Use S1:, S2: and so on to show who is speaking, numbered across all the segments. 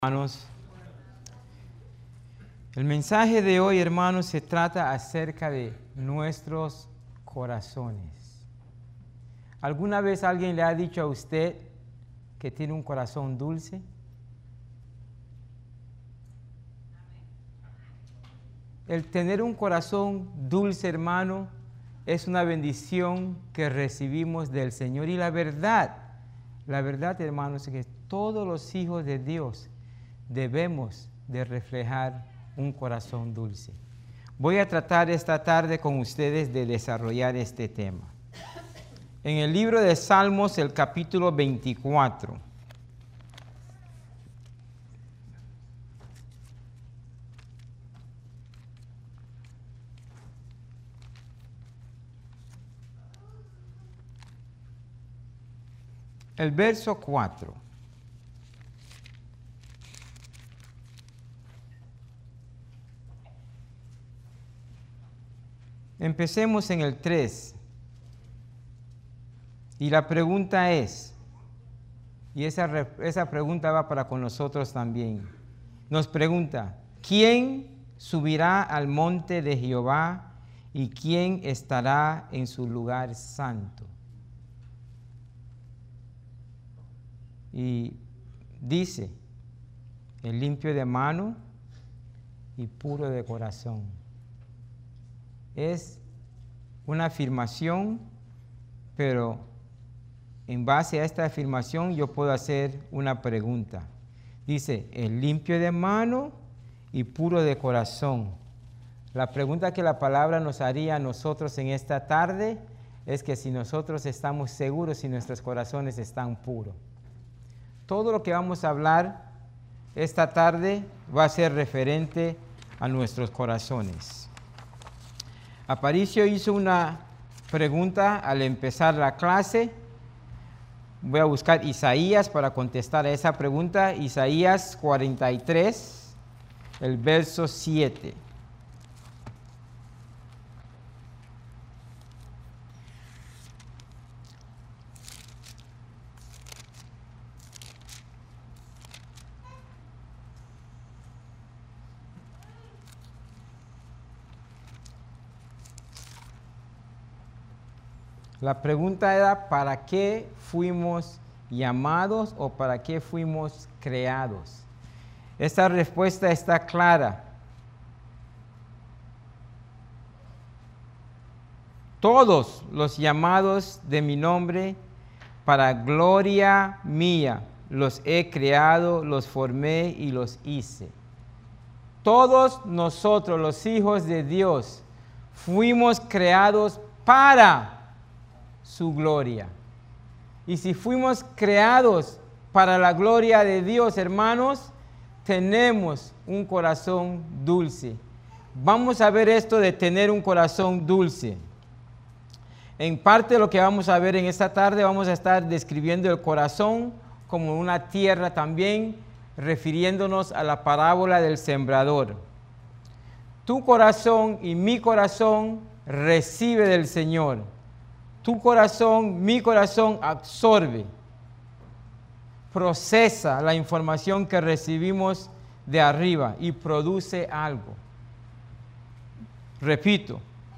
S1: Hermanos, el mensaje de hoy, hermanos, se trata acerca de nuestros corazones. ¿Alguna vez alguien le ha dicho a usted que tiene un corazón dulce? El tener un corazón dulce, hermano, es una bendición que recibimos del Señor. Y la verdad, hermanos, es que todos los hijos de Dios debemos de reflejar un corazón dulce. Voy a tratar esta tarde con ustedes de desarrollar este tema. En el libro de Salmos, el capítulo 24. El verso 4. Empecemos en el 3. Y la pregunta es, y esa pregunta va para con nosotros también. Nos pregunta, ¿quién subirá al monte de Jehová y quién estará en su lugar santo? Y dice, el limpio de mano y puro de corazón. Es una afirmación, pero en base a esta afirmación yo puedo hacer una pregunta. Dice, el limpio de mano y puro de corazón. La pregunta que la palabra nos haría a nosotros en esta tarde es que si nosotros estamos seguros si nuestros corazones están puros. Todo lo que vamos a hablar esta tarde va a ser referente a nuestros corazones. Aparicio hizo una pregunta al empezar la clase. Voy a buscar Isaías para contestar a esa pregunta. Isaías 43, el verso 7. La pregunta era, ¿para qué fuimos llamados o para qué fuimos creados? Esta respuesta está clara. Todos los llamados de mi nombre, para gloria mía, los he creado, los formé y los hice. Todos nosotros, los hijos de Dios, fuimos creados para su gloria. Y si fuimos creados para la gloria de Dios, hermanos, tenemos un corazón dulce. Vamos a ver esto de tener un corazón dulce. En parte de lo que vamos a ver en esta tarde, vamos a estar describiendo el corazón como una tierra también, refiriéndonos a la parábola del sembrador. Tu corazón y mi corazón recibe del Señor. Tu corazón, mi corazón absorbe, procesa la información que recibimos de arriba y produce algo. Repito,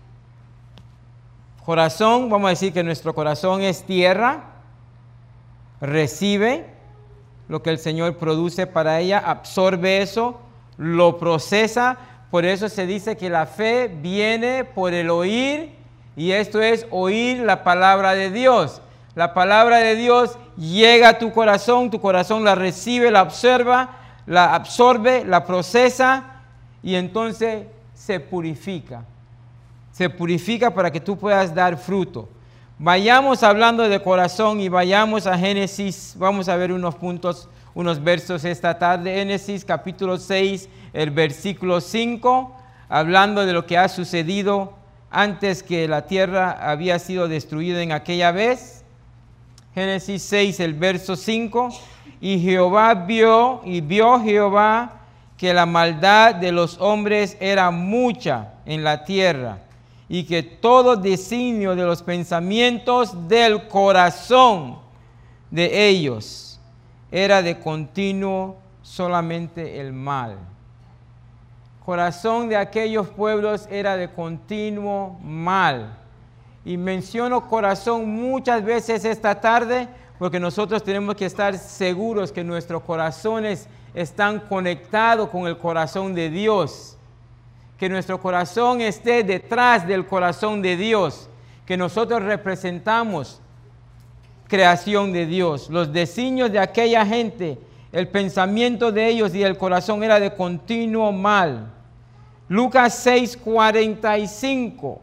S1: corazón, vamos a decir que nuestro corazón es tierra, recibe lo que el Señor produce para ella, absorbe eso, lo procesa. Por eso se dice que la fe viene por el oír. Y esto es oír la palabra de Dios. La palabra de Dios llega a tu corazón la recibe, la observa, la absorbe, la procesa y entonces se purifica. Se purifica para que tú puedas dar fruto. Vayamos hablando de corazón y vayamos a Génesis. Vamos a ver unos puntos, unos versos esta tarde. Génesis capítulo 6, el versículo 5, hablando de lo que ha sucedido antes que la tierra había sido destruida en aquella vez. Génesis 6, el verso 5. Y vio Jehová que la maldad de los hombres era mucha en la tierra, y que todo designio de los pensamientos del corazón de ellos era de continuo solamente el mal. Corazón de aquellos pueblos era de continuo mal. Y menciono corazón muchas veces esta tarde porque nosotros tenemos que estar seguros que nuestros corazones están conectados con el corazón de Dios. Que nuestro corazón esté detrás del corazón de Dios. Que nosotros representamos creación de Dios. Los designios de aquella gente, el pensamiento de ellos y el corazón era de continuo mal. Lucas 6:45.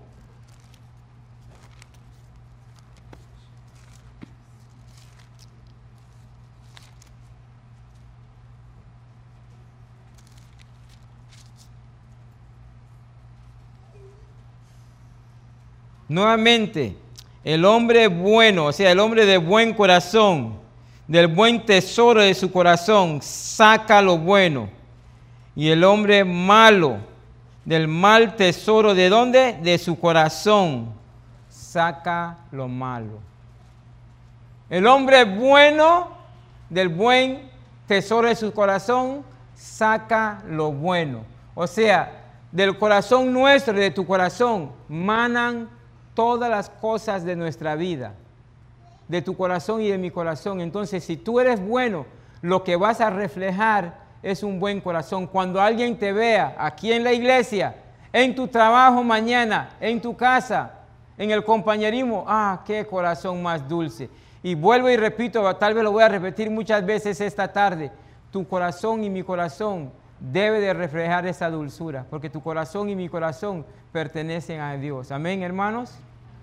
S1: Nuevamente, el hombre bueno, o sea, el hombre de buen corazón, del buen tesoro de su corazón, saca lo bueno. Y el hombre malo, del mal tesoro, ¿de dónde? De su corazón, saca lo malo. El hombre bueno, del buen tesoro de su corazón, saca lo bueno. O sea, del corazón nuestro, de tu corazón, manan todas las cosas de nuestra vida, de tu corazón y de mi corazón. Entonces, si tú eres bueno, lo que vas a reflejar es un buen corazón. Cuando alguien te vea aquí en la iglesia, en tu trabajo mañana, en tu casa, en el compañerismo, qué corazón más dulce. Y vuelvo y repito, tal vez lo voy a repetir muchas veces esta tarde, tu corazón y mi corazón debe de reflejar esa dulzura, porque tu corazón y mi corazón pertenecen a Dios. Amén, hermanos.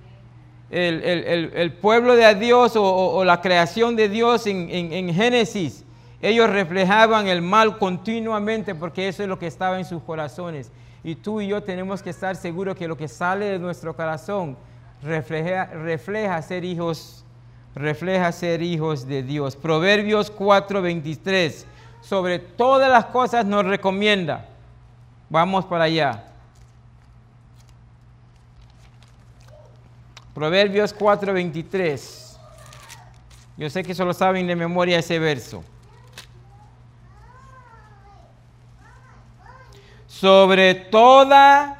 S1: El pueblo de Dios o la creación de Dios en Génesis, ellos reflejaban el mal continuamente porque eso es lo que estaba en sus corazones. Y tú y yo tenemos que estar seguros que lo que sale de nuestro corazón refleja ser hijos de Dios. Proverbios 4:23, sobre todas las cosas nos recomienda. Vamos para allá. Proverbios 4:23. Yo sé que solo saben de memoria ese verso. Sobre toda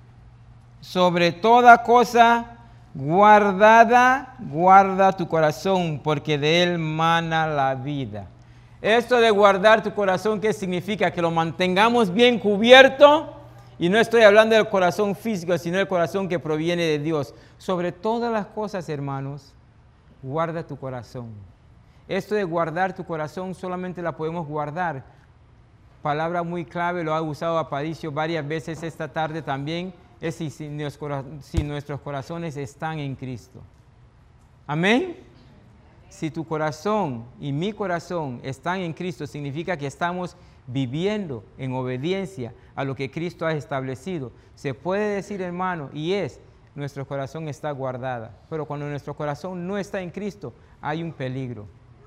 S1: cosa guardada, guarda tu corazón, porque de él mana la vida. Esto de guardar tu corazón, ¿qué significa? Que lo mantengamos bien cubierto. Y no estoy hablando del corazón físico, sino del corazón que proviene de Dios. Sobre todas las cosas, hermanos, guarda tu corazón. Esto de guardar tu corazón solamente la podemos guardar. Palabra muy clave, lo ha usado Aparicio varias veces esta tarde también, es si nuestros corazones están en Cristo. Amén. Si tu corazón y mi corazón están en Cristo, significa que estamos viviendo en obediencia a lo que Cristo ha establecido. Se puede decir, hermano, nuestro corazón está guardado. Pero cuando nuestro corazón no está en Cristo, hay un peligro.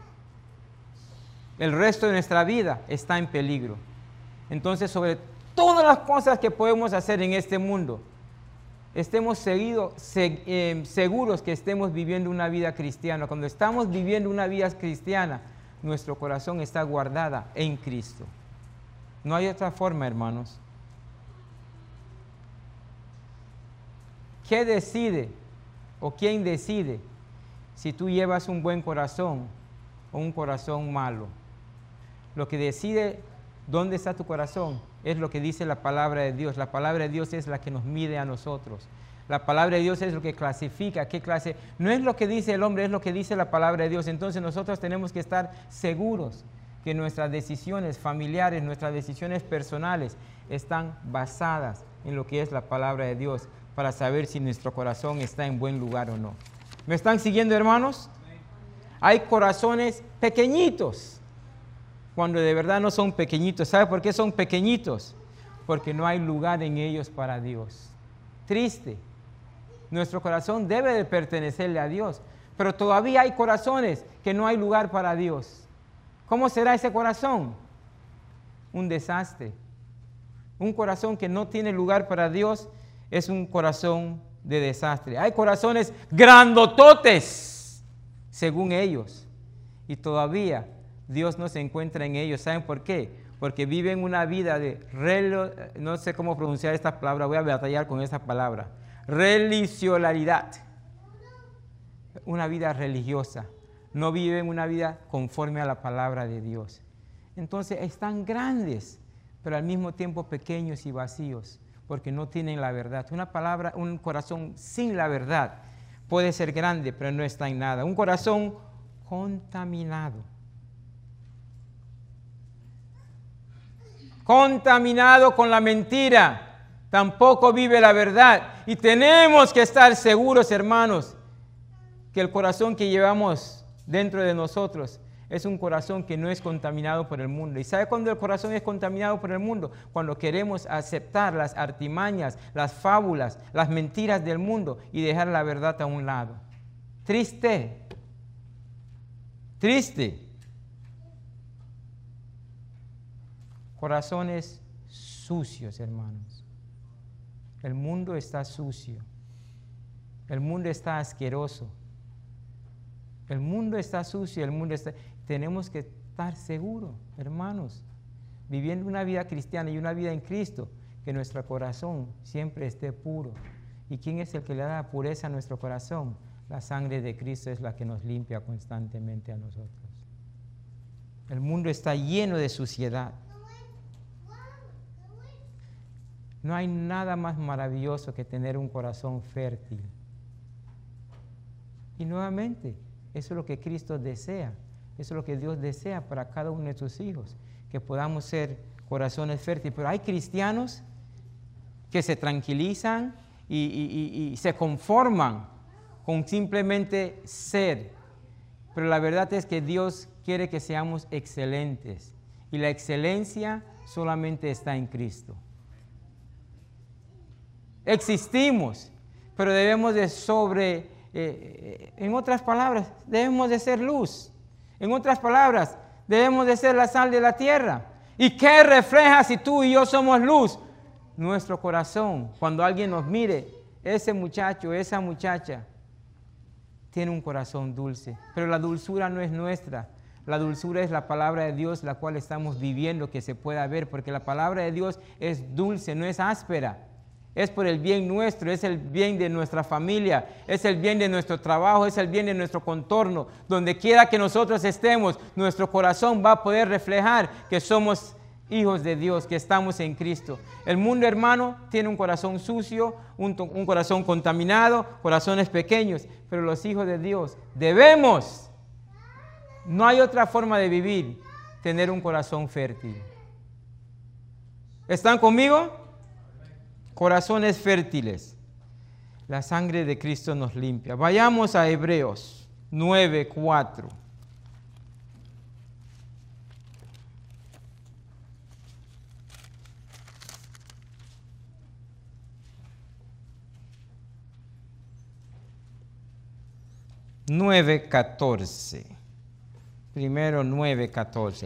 S1: El resto de nuestra vida está en peligro. Entonces, sobre todas las cosas que podemos hacer en este mundo, estemos seguros que estemos viviendo una vida cristiana. Cuando estamos viviendo una vida cristiana, nuestro corazón está guardado en Cristo. No hay otra forma, hermanos. ¿Qué decide o quién decide si tú llevas un buen corazón o un corazón malo? Lo que decide dónde está tu corazón es lo que dice la palabra de Dios. La palabra de Dios es la que nos mide a nosotros. La palabra de Dios es lo que clasifica qué clase. No es lo que dice el hombre, es lo que dice la palabra de Dios. Entonces nosotros tenemos que estar seguros que nuestras decisiones familiares, nuestras decisiones personales están basadas en lo que es la palabra de Dios para saber si nuestro corazón está en buen lugar o no. ¿Me están siguiendo, hermanos? Hay corazones pequeñitos cuando de verdad no son pequeñitos. ¿Sabe por qué son pequeñitos? Porque no hay lugar en ellos para Dios. Triste. Nuestro corazón debe de pertenecerle a Dios, pero todavía hay corazones que no hay lugar para Dios. ¿Cómo será ese corazón? Un desastre. Un corazón que no tiene lugar para Dios es un corazón de desastre. Hay corazones grandototes, según ellos, y todavía Dios no se encuentra en ellos. ¿Saben por qué? Porque viven una vida de, no sé cómo pronunciar esta palabra, voy a batallar con esta palabra, religiosidad. Una vida religiosa. No viven una vida conforme a la palabra de Dios. Entonces están grandes, pero al mismo tiempo pequeños y vacíos, porque no tienen la verdad. Un corazón sin la verdad puede ser grande, pero no está en nada. Un corazón contaminado. Contaminado con la mentira, tampoco vive la verdad. Y tenemos que estar seguros, hermanos, que el corazón que llevamos dentro de nosotros es un corazón que no es contaminado por el mundo. ¿Y sabe cuándo el corazón es contaminado por el mundo? Cuando queremos aceptar las artimañas, las fábulas, las mentiras del mundo y dejar la verdad a un lado. Triste. Triste. Corazones sucios, hermanos. El mundo está sucio. El mundo está asqueroso. El mundo está sucio, Tenemos que estar seguros, hermanos, viviendo una vida cristiana y una vida en Cristo, que nuestro corazón siempre esté puro. ¿Y quién es el que le da pureza a nuestro corazón? La sangre de Cristo es la que nos limpia constantemente a nosotros. El mundo está lleno de suciedad. No hay nada más maravilloso que tener un corazón fértil. Y nuevamente, eso es lo que Cristo desea. Eso es lo que Dios desea para cada uno de sus hijos, que podamos ser corazones fértiles. Pero hay cristianos que se tranquilizan y se conforman con simplemente ser. Pero la verdad es que Dios quiere que seamos excelentes. Y la excelencia solamente está en Cristo. Existimos, pero debemos de en otras palabras, debemos de ser luz. En otras palabras, debemos de ser la sal de la tierra. ¿Y qué refleja si tú y yo somos luz? Nuestro corazón. Cuando alguien nos mire, ese muchacho, esa muchacha, tiene un corazón dulce. Pero la dulzura no es nuestra. La dulzura es la palabra de Dios, la cual estamos viviendo, que se pueda ver. Porque la palabra de Dios es dulce, no es áspera. Es por el bien nuestro, es el bien de nuestra familia, es el bien de nuestro trabajo, es el bien de nuestro contorno. Donde quiera que nosotros estemos, nuestro corazón va a poder reflejar que somos hijos de Dios, que estamos en Cristo. El mundo, hermano, tiene un corazón sucio, un corazón contaminado, corazones pequeños, pero los hijos de Dios debemos, no hay otra forma de vivir, tener un corazón fértil. ¿Están conmigo? Corazones fértiles. La sangre de Cristo nos limpia. Vayamos a Hebreos 9:4. Primero 9:14.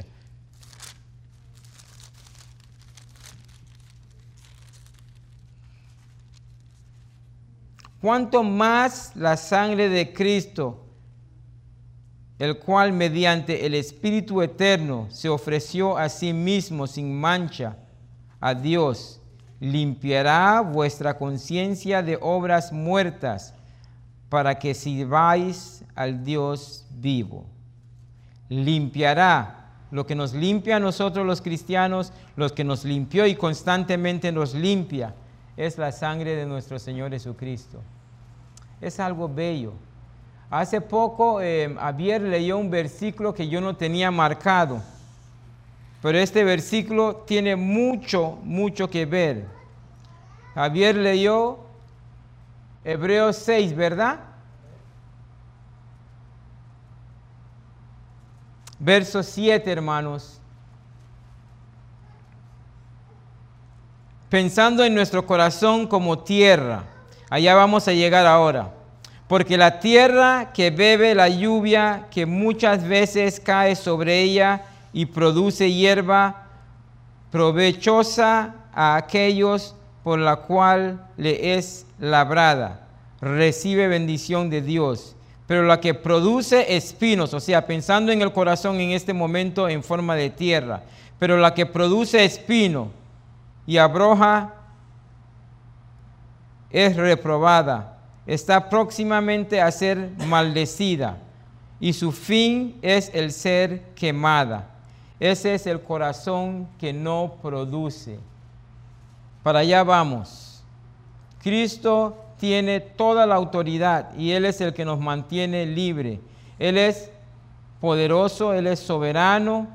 S1: Cuanto más la sangre de Cristo, el cual mediante el Espíritu Eterno se ofreció a sí mismo sin mancha a Dios, limpiará vuestra conciencia de obras muertas para que sirváis al Dios vivo. Limpiará. Lo que nos limpia a nosotros los cristianos, lo que nos limpió y constantemente nos limpia, es la sangre de nuestro Señor Jesucristo. Es algo bello. Hace poco Javier leyó un versículo que yo no tenía marcado, pero este versículo tiene mucho que ver. Javier leyó Hebreos 6, ¿verdad? Verso 7, hermanos. Pensando en nuestro corazón como tierra. Allá vamos a llegar ahora. Porque la tierra que bebe la lluvia que muchas veces cae sobre ella y produce hierba provechosa a aquellos por la cual le es labrada, recibe bendición de Dios. pero la que produce espinos, o sea, pensando en el corazón en este momento en forma de tierra, pero la que produce espino y abroja es reprobada, está próximamente a ser maldecida, y su fin es el ser quemada. Ese es el corazón que no produce. Para allá vamos. Cristo tiene toda la autoridad y Él es el que nos mantiene libre. Él es poderoso, Él es soberano.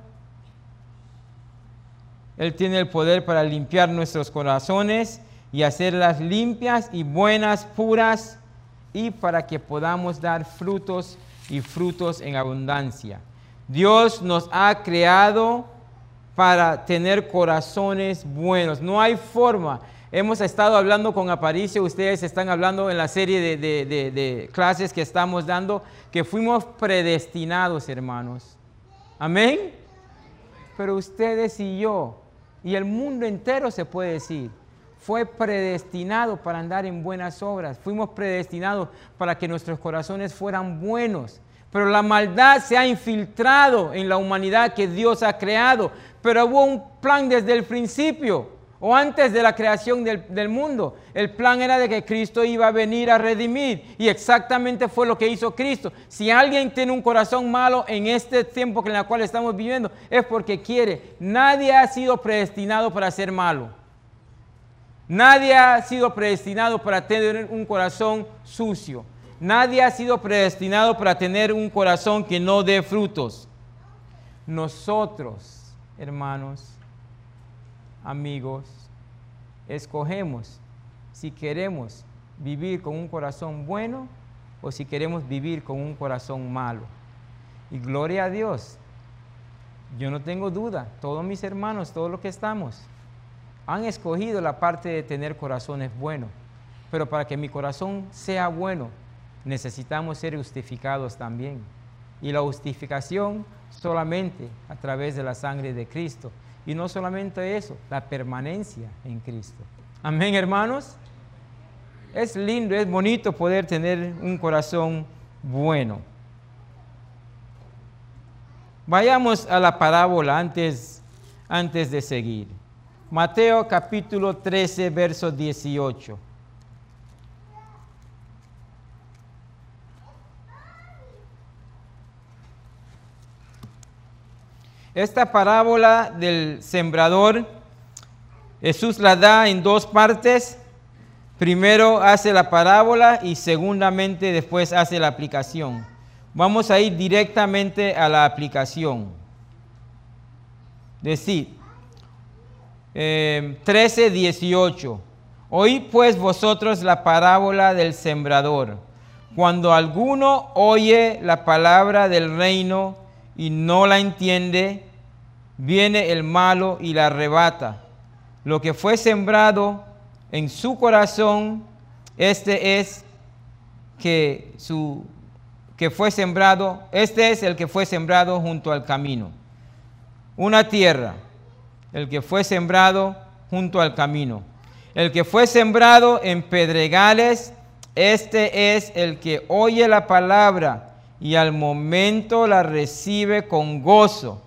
S1: Él tiene el poder para limpiar nuestros corazones y hacerlas limpias y buenas, puras, y para que podamos dar frutos y frutos en abundancia. Dios nos ha creado para tener corazones buenos. No hay forma. Hemos estado hablando con Aparicio, ustedes están hablando en la serie de clases que estamos dando, que fuimos predestinados, hermanos. Amén. Pero ustedes y yo, y el mundo entero se puede decir, fue predestinado para andar en buenas obras. Fuimos predestinados para que nuestros corazones fueran buenos. Pero la maldad se ha infiltrado en la humanidad que Dios ha creado. Pero hubo un plan desde el principio, o antes de la creación del mundo. El plan era de que Cristo iba a venir a redimir. Y exactamente fue lo que hizo Cristo. Si alguien tiene un corazón malo en este tiempo en el cual estamos viviendo, es porque quiere. Nadie ha sido predestinado para ser malo. Nadie ha sido predestinado para tener un corazón sucio. Nadie ha sido predestinado para tener un corazón que no dé frutos. Nosotros, hermanos, amigos, escogemos si queremos vivir con un corazón bueno o si queremos vivir con un corazón malo. Y gloria a Dios, yo no tengo duda, todos mis hermanos, todos los que estamos, han escogido la parte de tener corazones buenos. Pero para que mi corazón sea bueno, necesitamos ser justificados también. Y la justificación solamente a través de la sangre de Cristo. Y no solamente eso, la permanencia en Cristo. Amén, hermanos. Es lindo, es bonito poder tener un corazón bueno. Vayamos a la parábola antes de seguir. Mateo capítulo 13, verso 18. Esta parábola del sembrador, Jesús la da en dos partes. Primero hace la parábola y segundamente después hace la aplicación. Vamos a ir directamente a la aplicación. Decid, 13, 18. Oíd pues vosotros la parábola del sembrador. Cuando alguno oye la palabra del reino y no la entiende, viene el malo y la arrebata. Lo que fue sembrado en su corazón, este es el que fue sembrado junto al camino. Una tierra, el que fue sembrado junto al camino. El que fue sembrado en pedregales, este es el que oye la palabra y al momento la recibe con gozo,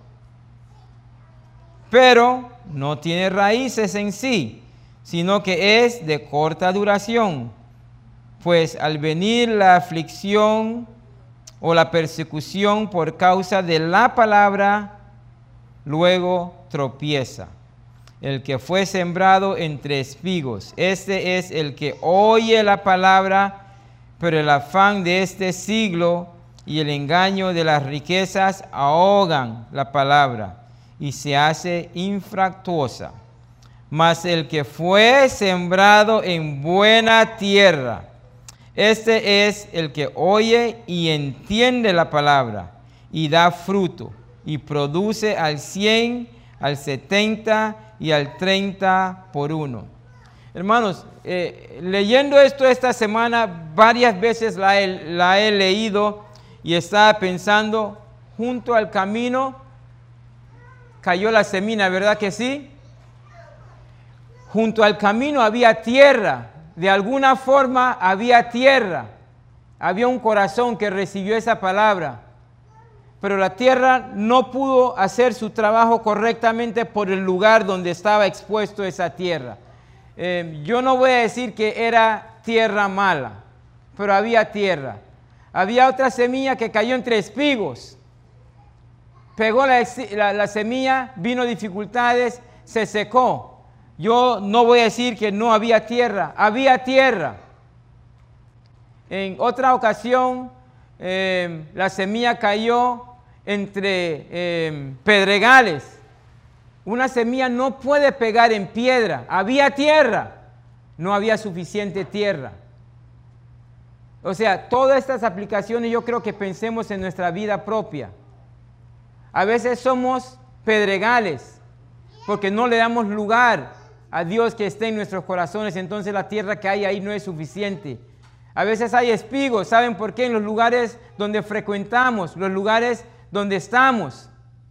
S1: pero no tiene raíces en sí, sino que es de corta duración, pues al venir la aflicción o la persecución por causa de la palabra, luego tropieza. El que fue sembrado entre espigos, este es el que oye la palabra, pero el afán de este siglo y el engaño de las riquezas ahogan la palabra y se hace infructuosa. Mas el que fue sembrado en buena tierra, este es el que oye y entiende la palabra y da fruto y produce al 100, al 70 y al 30 por uno. Hermanos, leyendo esto esta semana, varias veces la he leído y estaba pensando, junto al camino cayó la semilla, ¿verdad que sí? Junto al camino había tierra, de alguna forma había tierra. había un corazón que recibió esa palabra, pero la tierra no pudo hacer su trabajo correctamente por el lugar donde estaba expuesto esa tierra. Yo no voy a decir que era tierra mala, pero había tierra. Había otra semilla que cayó entre espigos. Pegó la semilla, vino dificultades, se secó. Yo no voy a decir que no había tierra, había tierra. En otra ocasión, la semilla cayó entre pedregales. Una semilla no puede pegar en piedra. Había tierra, no había suficiente tierra. O sea, todas estas aplicaciones yo creo que pensemos en nuestra vida propia. A veces somos pedregales porque no le damos lugar a Dios que esté en nuestros corazones, entonces la tierra que hay ahí no es suficiente. A veces hay espigos, ¿saben por qué? En los lugares donde frecuentamos, los lugares donde estamos.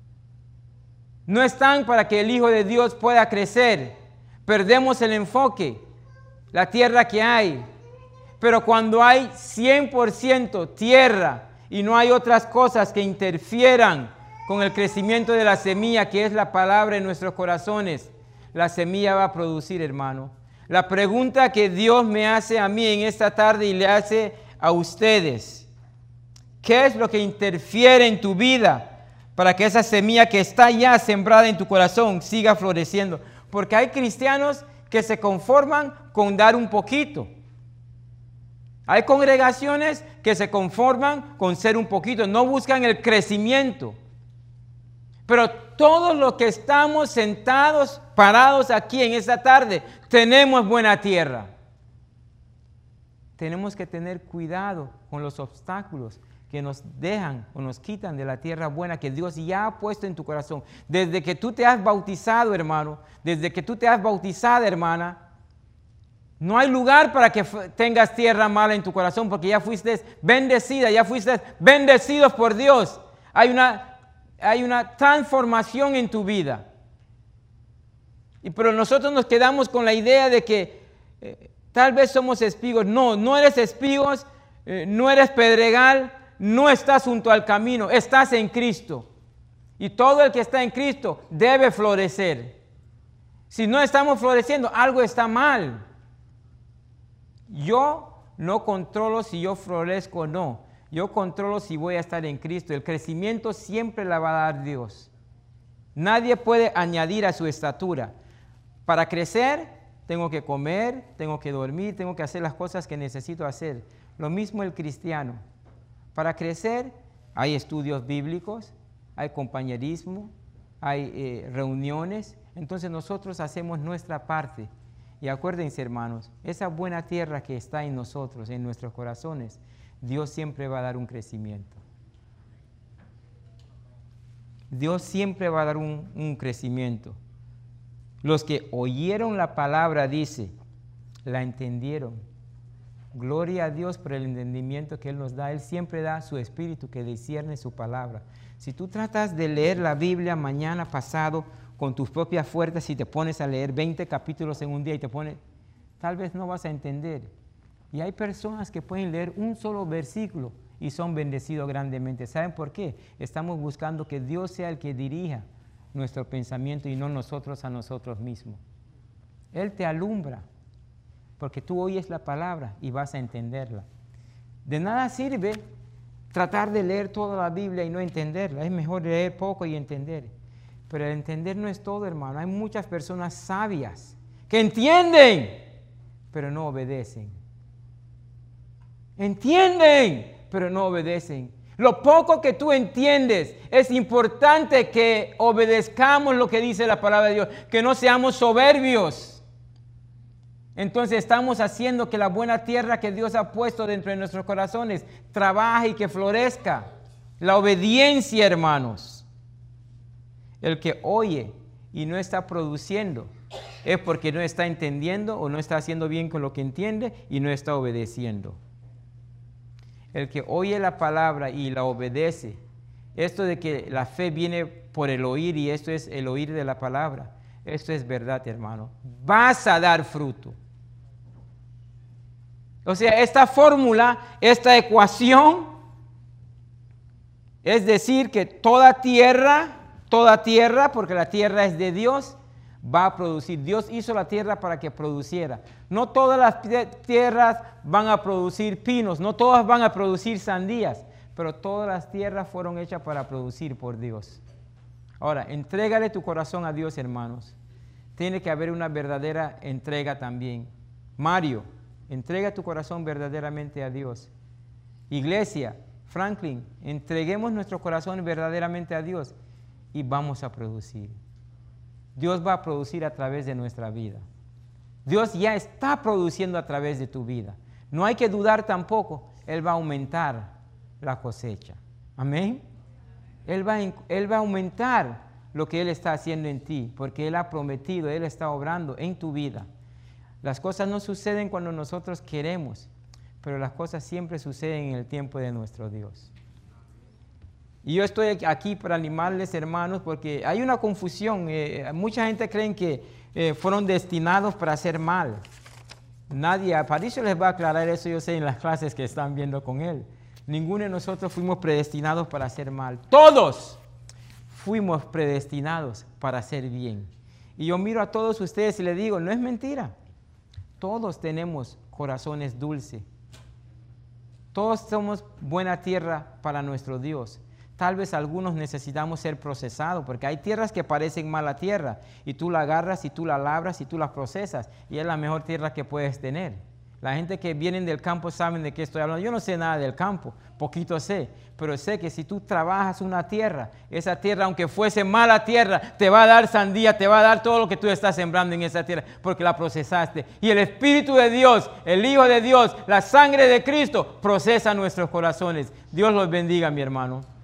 S1: No están para que el Hijo de Dios pueda crecer. Perdemos el enfoque, la tierra que hay. Pero cuando hay 100% tierra y no hay otras cosas que interfieran con el crecimiento de la semilla, que es la palabra en nuestros corazones, la semilla va a producir, hermano. La pregunta que Dios me hace a mí en esta tarde y le hace a ustedes: ¿qué es lo que interfiere en tu vida para que esa semilla que está ya sembrada en tu corazón siga floreciendo? Porque hay cristianos que se conforman con dar un poquito. Hay congregaciones que se conforman con ser un poquito, no buscan el crecimiento. Pero todos los que estamos sentados, parados aquí en esta tarde, tenemos buena tierra. Tenemos que tener cuidado con los obstáculos que nos dejan o nos quitan de la tierra buena que Dios ya ha puesto en tu corazón. Desde que tú te has bautizado, hermano, desde que tú te has bautizado, hermana, no hay lugar para que tengas tierra mala en tu corazón, porque ya fuiste bendecida, ya fuiste bendecidos por Dios. Hay una transformación en tu vida. Pero nosotros nos quedamos con la idea de que tal vez somos espigos. No, no eres espigos, no eres pedregal, no estás junto al camino, estás en Cristo. Y todo el que está en Cristo debe florecer. Si no estamos floreciendo, algo está mal. Yo no controlo si yo florezco o no. Yo controlo si voy a estar en Cristo. El crecimiento siempre la va a dar Dios. Nadie puede añadir a su estatura. Para crecer, tengo que comer, tengo que dormir, tengo que hacer las cosas que necesito hacer. Lo mismo el cristiano. Para crecer, hay estudios bíblicos, hay compañerismo, hay reuniones. Entonces nosotros hacemos nuestra parte. Y acuérdense, hermanos, esa buena tierra que está en nosotros, en nuestros corazones, Dios siempre va a dar un crecimiento. Dios siempre va a dar un crecimiento. Los que oyeron la palabra, dice, la entendieron. Gloria a Dios por el entendimiento que Él nos da. Él siempre da su espíritu que discierne su palabra. Si tú tratas de leer la Biblia mañana, pasado, con tus propias fuerzas, si te pones a leer 20 capítulos en un día y te pones, tal vez no vas a entender. Y hay personas que pueden leer un solo versículo y son bendecidos grandemente. ¿Saben por qué? Estamos buscando que Dios sea el que dirija nuestro pensamiento y no nosotros a nosotros mismos. Él te alumbra, porque tú oyes la palabra y vas a entenderla. De nada sirve tratar de leer toda la Biblia y no entenderla. Es mejor leer poco y entender. Pero el entender no es todo, hermano. Hay muchas personas sabias que entienden, pero no obedecen. Entienden, pero no obedecen. Lo poco que tú entiendes, es importante que obedezcamos lo que dice la palabra de Dios, que no seamos soberbios. Entonces estamos haciendo que la buena tierra que Dios ha puesto dentro de nuestros corazones trabaje y que florezca. La obediencia, hermanos. El que oye y no está produciendo es porque no está entendiendo o no está haciendo bien con lo que entiende y no está obedeciendo. El que oye la palabra y la obedece, esto de que la fe viene por el oír y esto es el oír de la palabra, esto es verdad, hermano. Vas a dar fruto. O sea, esta fórmula, esta ecuación, es decir que toda tierra, porque la tierra es de Dios, va a producir. Dios hizo la tierra para que produciera. No todas las tierras van a producir pinos, no todas van a producir sandías, pero todas las tierras fueron hechas para producir por Dios. Ahora, entrégale tu corazón a Dios, hermanos. Tiene que haber una verdadera entrega también. Mario, entrega tu corazón verdaderamente a Dios. Iglesia, Franklin, entreguemos nuestro corazón verdaderamente a Dios y vamos a producir. Dios va a producir a través de nuestra vida. Dios ya está produciendo a través de tu vida. No hay que dudar tampoco. Él va a aumentar la cosecha. Amén. Él va a aumentar lo que Él está haciendo en ti, porque Él ha prometido, Él está obrando en tu vida. Las cosas no suceden cuando nosotros queremos, pero las cosas siempre suceden en el tiempo de nuestro Dios. Y yo estoy aquí para animarles, hermanos, porque hay una confusión. Mucha gente cree que fueron destinados para hacer mal. Nadie, Aparicio les va a aclarar eso, yo sé, en las clases que están viendo con él. Ninguno de nosotros fuimos predestinados para hacer mal. Todos fuimos predestinados para hacer bien. Y yo miro a todos ustedes y les digo, no es mentira. Todos tenemos corazones dulces. Todos somos buena tierra para nuestro Dios. Tal vez algunos necesitamos ser procesados, porque hay tierras que parecen mala tierra, y tú la agarras, y tú la labras, y tú la procesas, y es la mejor tierra que puedes tener. La gente que vienen del campo saben de qué estoy hablando. Yo no sé nada del campo, poquito sé, pero sé que si tú trabajas una tierra, esa tierra, aunque fuese mala tierra, te va a dar sandía, te va a dar todo lo que tú estás sembrando en esa tierra, porque la procesaste. Y el Espíritu de Dios, el Hijo de Dios, la sangre de Cristo, procesa nuestros corazones. Dios los bendiga, mi hermano.